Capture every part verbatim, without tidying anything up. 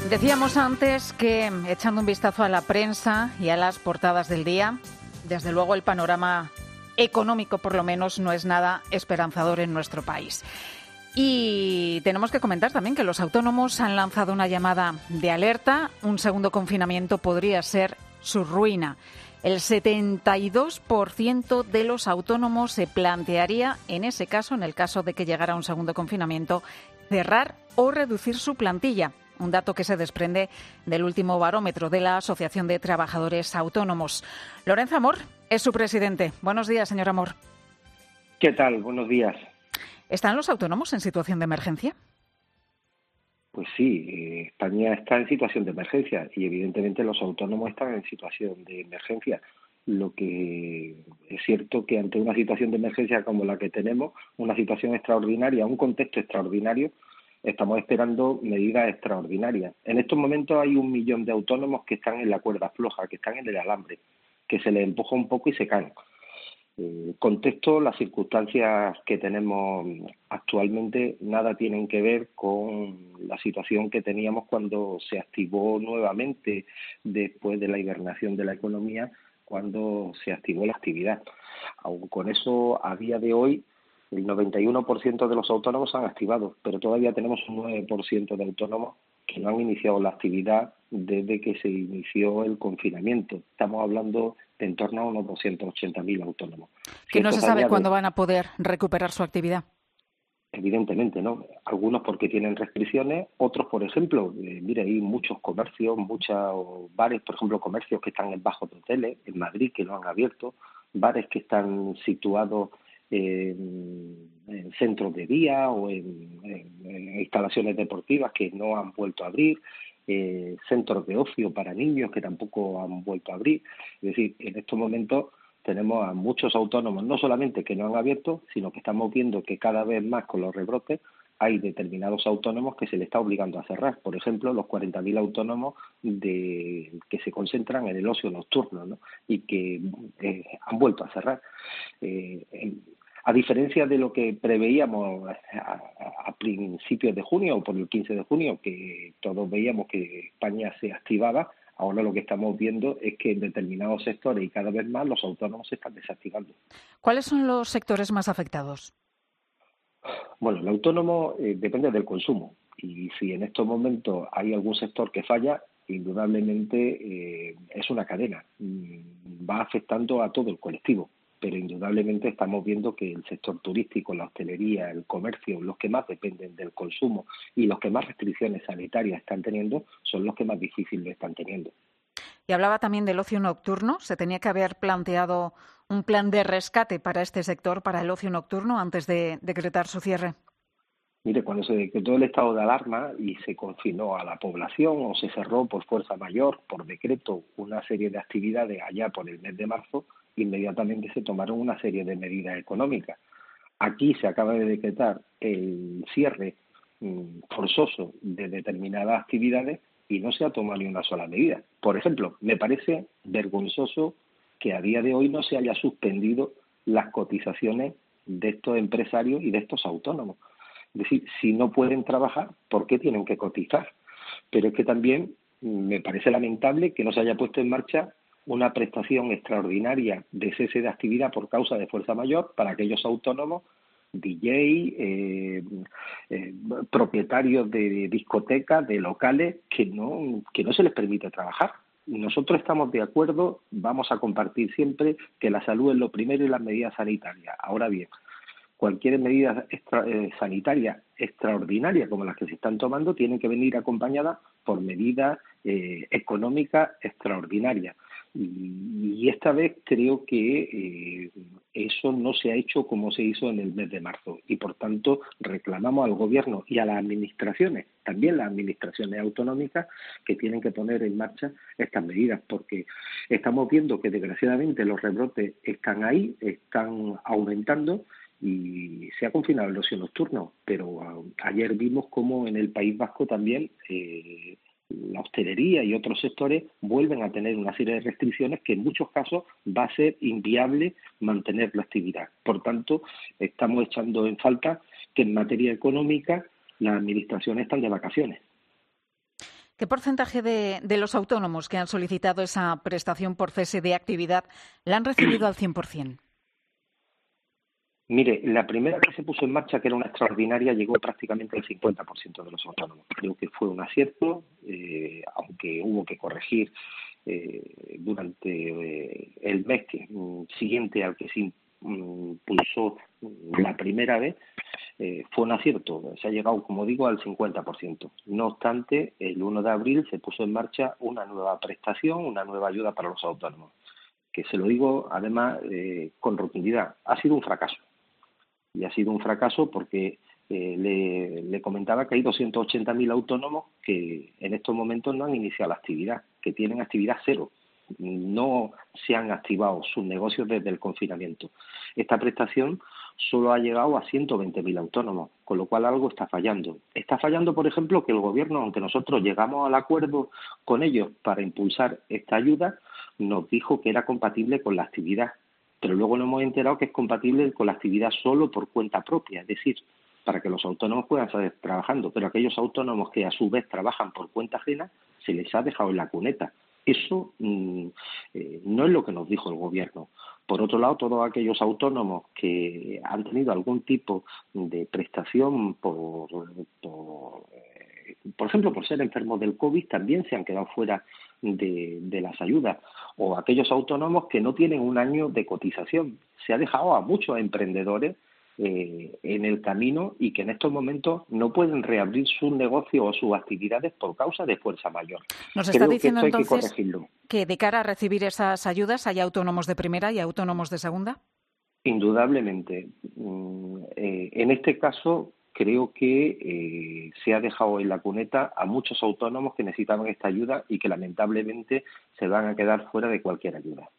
Decíamos antes que, echando un vistazo a la prensa y a las portadas del día, desde luego el panorama económico, por lo menos, no es nada esperanzador en nuestro país. Y tenemos que comentar también que los autónomos han lanzado una llamada de alerta. Un segundo confinamiento podría ser su ruina. El setenta y dos por ciento de los autónomos se plantearía, en ese caso, en el caso de que llegara un segundo confinamiento, cerrar o reducir su plantilla. Un dato que se desprende del último barómetro de la Asociación de Trabajadores Autónomos. Lorenzo Amor es su presidente. Buenos días, señor Amor. ¿Qué tal? Buenos días. ¿Están los autónomos en situación de emergencia? Pues sí, eh, España está en situación de emergencia y evidentemente los autónomos están en situación de emergencia. Lo que es cierto que ante una situación de emergencia como la que tenemos, una situación extraordinaria, un contexto extraordinario, estamos esperando medidas extraordinarias. En estos momentos hay un millón de autónomos que están en la cuerda floja, que están en el alambre, que se les empuja un poco y se caen. Eh, contexto, las circunstancias que tenemos actualmente nada tienen que ver con la situación que teníamos cuando se activó nuevamente, después de la hibernación de la economía, cuando se activó la actividad. Aun con eso, a día de hoy, el noventa y uno por ciento de los autónomos se han activado, pero todavía tenemos un nueve por ciento de autónomos que no han iniciado la actividad desde que se inició el confinamiento. Estamos hablando de en torno a unos doscientos ochenta mil autónomos. Que no se sabe cuándo van a poder recuperar su actividad. Evidentemente, ¿no? Algunos porque tienen restricciones, otros, por ejemplo, eh, mire, hay muchos comercios, muchos bares, por ejemplo, comercios que están en bajos de hoteles, en Madrid, que no han abierto, bares que están situados en, en centros de día o en, en, en instalaciones deportivas que no han vuelto a abrir, eh, centros de ocio para niños que tampoco han vuelto a abrir. Es decir, en estos momentos tenemos a muchos autónomos, no solamente que no han abierto, sino que estamos viendo que cada vez más con los rebrotes hay determinados autónomos que se le está obligando a cerrar. Por ejemplo, los cuarenta mil autónomos de, que se concentran en el ocio nocturno, ¿no? Y que eh, han vuelto a cerrar. Eh, en, A diferencia de lo que preveíamos a, a, a principios de junio o por el quince de junio, que todos veíamos que España se activaba, ahora lo que estamos viendo es que en determinados sectores y cada vez más los autónomos se están desactivando. ¿Cuáles son los sectores más afectados? Bueno, el autónomo eh, depende del consumo y si en estos momentos hay algún sector que falla, indudablemente eh, es una cadena, va afectando a todo el colectivo. Pero indudablemente estamos viendo que el sector turístico, la hostelería, el comercio, los que más dependen del consumo y los que más restricciones sanitarias están teniendo, son los que más difíciles están teniendo. Y hablaba también del ocio nocturno. ¿Se tenía que haber planteado un plan de rescate para este sector, para el ocio nocturno, antes de decretar su cierre? Mire, cuando se decretó el estado de alarma y se confinó a la población o se cerró por fuerza mayor, por decreto, una serie de actividades allá por el mes de marzo, inmediatamente se tomaron una serie de medidas económicas. Aquí se acaba de decretar el cierre mmm, forzoso de determinadas actividades y no se ha tomado ni una sola medida. Por ejemplo, me parece vergonzoso que a día de hoy no se haya suspendido las cotizaciones de estos empresarios y de estos autónomos. Es decir, si no pueden trabajar, ¿por qué tienen que cotizar? Pero es que también me parece lamentable que no se haya puesto en marcha una prestación extraordinaria de cese de actividad por causa de fuerza mayor para aquellos autónomos, D J, eh, eh, propietarios de discotecas, de locales, que no, que no se les permite trabajar. Nosotros estamos de acuerdo, vamos a compartir siempre que la salud es lo primero y las medidas sanitarias. Ahora bien, cualquier medida extra, eh, sanitaria extraordinaria como las que se están tomando tienen que venir acompañadas por medidas eh, económicas extraordinarias. Y, y esta vez creo que eh, eso no se ha hecho como se hizo en el mes de marzo y por tanto reclamamos al gobierno y a las administraciones, también las administraciones autonómicas, que tienen que poner en marcha estas medidas porque estamos viendo que desgraciadamente los rebrotes están ahí, están aumentando y se ha confinado el ocio nocturno, pero a, ayer vimos cómo en el País Vasco también eh, la hostelería y otros sectores vuelven a tener una serie de restricciones que en muchos casos va a ser inviable mantener la actividad. Por tanto, estamos echando en falta que en materia económica las administraciones están de vacaciones. ¿Qué porcentaje de, de los autónomos que han solicitado esa prestación por cese de actividad la han recibido al cien por cien? Mire, la primera que se puso en marcha, que era una extraordinaria, llegó prácticamente al cincuenta por ciento de los autónomos. Creo que fue un acierto, eh, aunque hubo que corregir eh, durante eh, el mes que, mm, siguiente al que se impulsó la primera vez, eh, fue un acierto. Se ha llegado, como digo, al cincuenta por ciento. No obstante, el uno de abril se puso en marcha una nueva prestación, una nueva ayuda para los autónomos, que se lo digo además eh, con rotundidad, ha sido un fracaso. Y ha sido un fracaso porque eh, le, le comentaba que hay doscientos ochenta mil autónomos que en estos momentos no han iniciado la actividad, que tienen actividad cero. No se han activado sus negocios desde el confinamiento. Esta prestación solo ha llegado a ciento veinte mil autónomos, con lo cual algo está fallando. Está fallando, por ejemplo, que el Gobierno, aunque nosotros llegamos al acuerdo con ellos para impulsar esta ayuda, nos dijo que era compatible con la actividad, pero luego nos hemos enterado que es compatible con la actividad solo por cuenta propia, es decir, para que los autónomos puedan seguir trabajando, pero aquellos autónomos que a su vez trabajan por cuenta ajena se les ha dejado en la cuneta. Eso mmm, eh, no es lo que nos dijo el Gobierno. Por otro lado, todos aquellos autónomos que han tenido algún tipo de prestación por, por, eh, por ejemplo, por ser enfermos del COVID, también se han quedado fuera de, de las ayudas. O aquellos autónomos que no tienen un año de cotización. Se ha dejado a muchos emprendedores Eh, en el camino y que en estos momentos no pueden reabrir sus negocios o sus actividades por causa de fuerza mayor. Nos está Creo diciendo que esto entonces hay que corregirlo. Que de cara a recibir esas ayudas hay autónomos de primera y autónomos de segunda. Indudablemente. Eh, en este caso creo que eh, se ha dejado en la cuneta a muchos autónomos que necesitaban esta ayuda y que lamentablemente se van a quedar fuera de cualquier ayuda.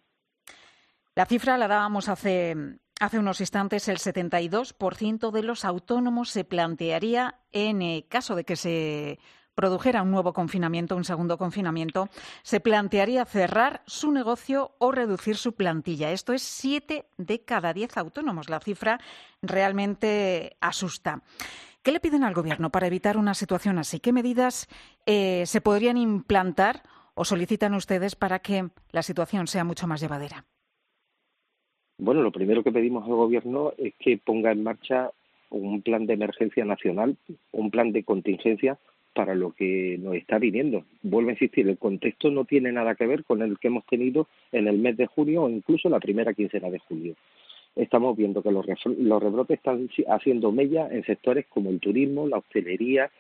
La cifra la dábamos hace Hace unos instantes, el setenta y dos por ciento de los autónomos se plantearía, en caso de que se produjera un nuevo confinamiento, un segundo confinamiento, se plantearía cerrar su negocio o reducir su plantilla. Esto es siete de cada diez autónomos. La cifra realmente asusta. ¿Qué le piden al Gobierno para evitar una situación así? ¿Qué medidas eh, se podrían implantar o solicitan ustedes para que la situación sea mucho más llevadera? Bueno, lo primero que pedimos al Gobierno es que ponga en marcha un plan de emergencia nacional, un plan de contingencia para lo que nos está viniendo. Vuelvo a insistir, el contexto no tiene nada que ver con el que hemos tenido en el mes de junio o incluso la primera quincena de julio. Estamos viendo que los, los rebrotes están haciendo mella en sectores como el turismo, la hostelería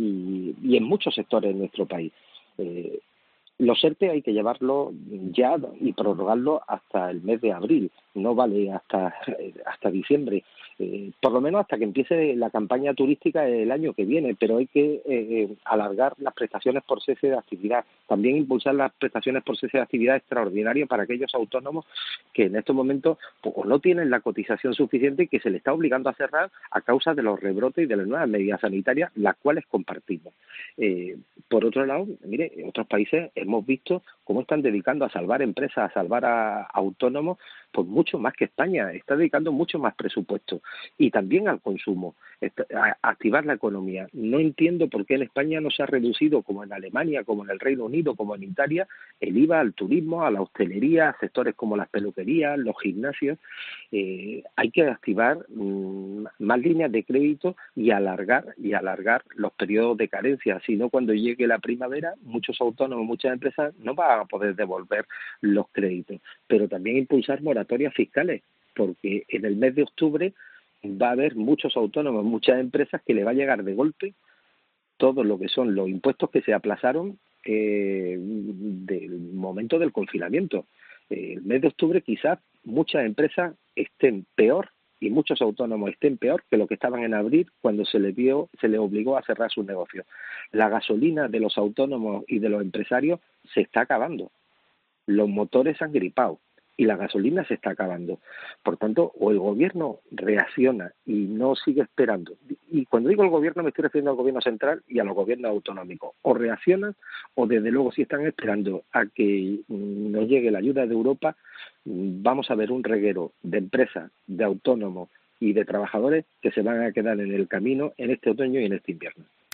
y, y en muchos sectores de nuestro país. Eh, Los ERTE hay que llevarlo ya y prorrogarlo hasta el mes de abril, no vale hasta hasta diciembre, eh, por lo menos hasta que empiece la campaña turística el año que viene, pero hay que eh, alargar las prestaciones por cese de actividad, también impulsar las prestaciones por cese de actividad extraordinaria para aquellos autónomos que en estos momentos pues, no tienen la cotización suficiente y que se les está obligando a cerrar a causa de los rebrotes y de las nuevas medidas sanitarias, las cuales compartimos. Eh, por otro lado, mire, en otros países hemos visto cómo están dedicando a salvar empresas, a salvar a autónomos, pues mucho más que España, está dedicando mucho más presupuesto y también al consumo, a activar la economía. No entiendo por qué en España no se ha reducido, como en Alemania, como en el Reino Unido, como en Italia, el I V A al turismo, a la hostelería, a sectores como las peluquerías, los gimnasios. Eh, hay que activar mmm, más líneas de crédito y alargar y alargar los periodos de carencia. Si no, cuando llegue la primavera, muchos autónomos, muchas empresas no van a poder devolver los créditos. Pero también impulsar moratorias fiscales, porque en el mes de octubre va a haber muchos autónomos, muchas empresas que le va a llegar de golpe todo lo que son los impuestos que se aplazaron eh, del momento del confinamiento. Eh, el mes de octubre quizás muchas empresas estén peor y muchos autónomos estén peor que lo que estaban en abril cuando se les dio, se les obligó a cerrar sus negocios. La gasolina de los autónomos y de los empresarios se está acabando. Los motores han gripado y la gasolina se está acabando. Por tanto, o el Gobierno reacciona y no sigue esperando. Y cuando digo el Gobierno me estoy refiriendo al Gobierno central y a los gobiernos autonómicos. O reaccionan o desde luego si están esperando a que nos llegue la ayuda de Europa, vamos a ver un reguero de empresas, de autónomos y de trabajadores que se van a quedar en el camino en este otoño y en este invierno.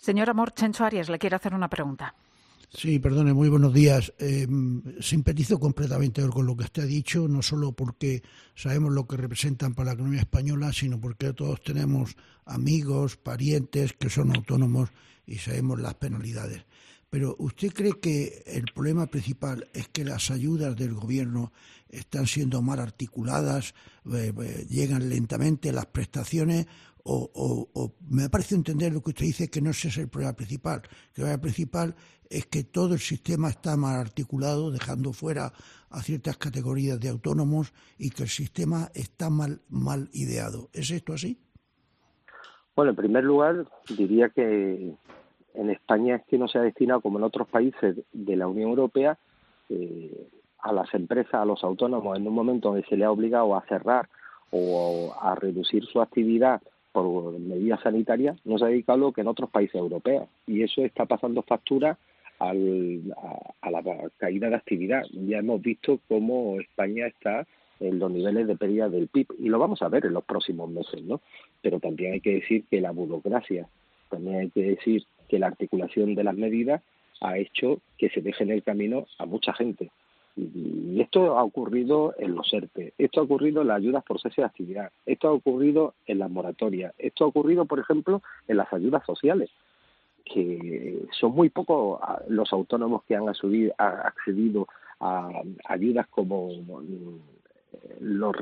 Señor Amor, Chencho Arias le quiere hacer una pregunta. Sí, perdone, muy buenos días. Eh, simpatizo completamente con lo que usted ha dicho, no solo porque sabemos lo que representan para la economía española, sino porque todos tenemos amigos, parientes que son autónomos y sabemos las penalidades. Pero ¿usted cree que el problema principal es que las ayudas del gobierno están siendo mal articuladas, eh, eh, llegan lentamente las prestaciones? O, o, o me parece entender lo que usted dice, que no ese es el problema principal. Que el problema principal es que todo el sistema está mal articulado, dejando fuera a ciertas categorías de autónomos, y que el sistema está mal, mal ideado. ¿Es esto así? Bueno, en primer lugar, diría que en España es que no se ha destinado, como en otros países de la Unión Europea, eh, a las empresas, a los autónomos, en un momento donde se les ha obligado a cerrar o a reducir su actividad por medidas sanitarias, no se ha dedicado lo que en otros países europeos. Y eso está pasando factura al, a, a la caída de actividad. Ya hemos visto cómo España está en los niveles de pérdida del P I B, y lo vamos a ver en los próximos meses, ¿no? Pero también hay que decir que la burocracia, también hay que decir que la articulación de las medidas ha hecho que se deje en el camino a mucha gente. Y esto ha ocurrido en los ERTE, esto ha ocurrido en las ayudas por cese de actividad, esto ha ocurrido en las moratorias, esto ha ocurrido, por ejemplo, en las ayudas sociales, que son muy pocos los autónomos que han accedido a ayudas como los,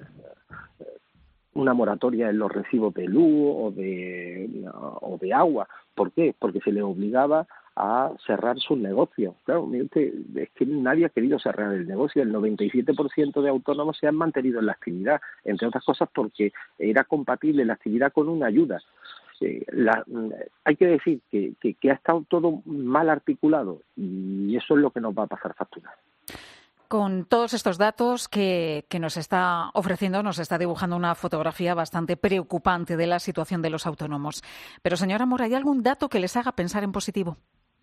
una moratoria en los recibos de luz o de, o de agua. ¿Por qué? Porque se les obligaba a cerrar sus negocios. Claro, es que nadie ha querido cerrar el negocio. El noventa y siete por ciento de autónomos se han mantenido en la actividad, entre otras cosas porque era compatible la actividad con una ayuda. Eh, la, hay que decir que, que, que ha estado todo mal articulado, y eso es lo que nos va a pasar factura. Con todos estos datos que, que nos está ofreciendo, nos está dibujando una fotografía bastante preocupante de la situación de los autónomos. Pero, señora Mora, ¿hay algún dato que les haga pensar en positivo?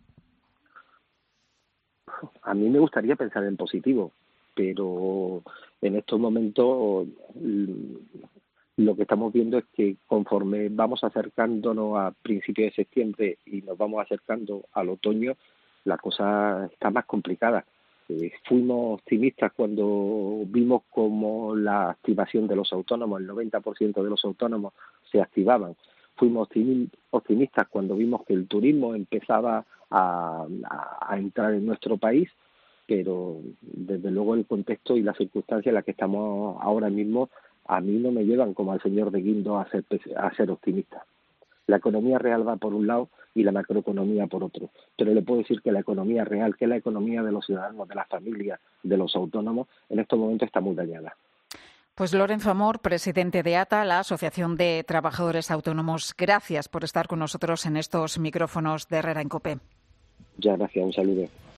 A mí me gustaría pensar en positivo, pero en estos momentos lo que estamos viendo es que conforme vamos acercándonos a principios de septiembre y nos vamos acercando al otoño, la cosa está más complicada. Eh, fuimos optimistas cuando vimos cómo la activación de los autónomos, el noventa por ciento de los autónomos se activaban. Fuimos optimistas cuando vimos que el turismo empezaba a, a, a entrar en nuestro país, pero desde luego el contexto y las circunstancias en las que estamos ahora mismo a mí no me llevan, como al señor de Guindos, a ser, a ser optimista. La economía real va por un lado y la macroeconomía por otro. Pero le puedo decir que la economía real, que es la economía de los ciudadanos, de las familias, de los autónomos, en estos momentos está muy dañada. Pues Lorenzo Amor, presidente de A T A, la Asociación de Trabajadores Autónomos, gracias por estar con nosotros en estos micrófonos de Herrera en COPE. Ya, gracias, un saludo.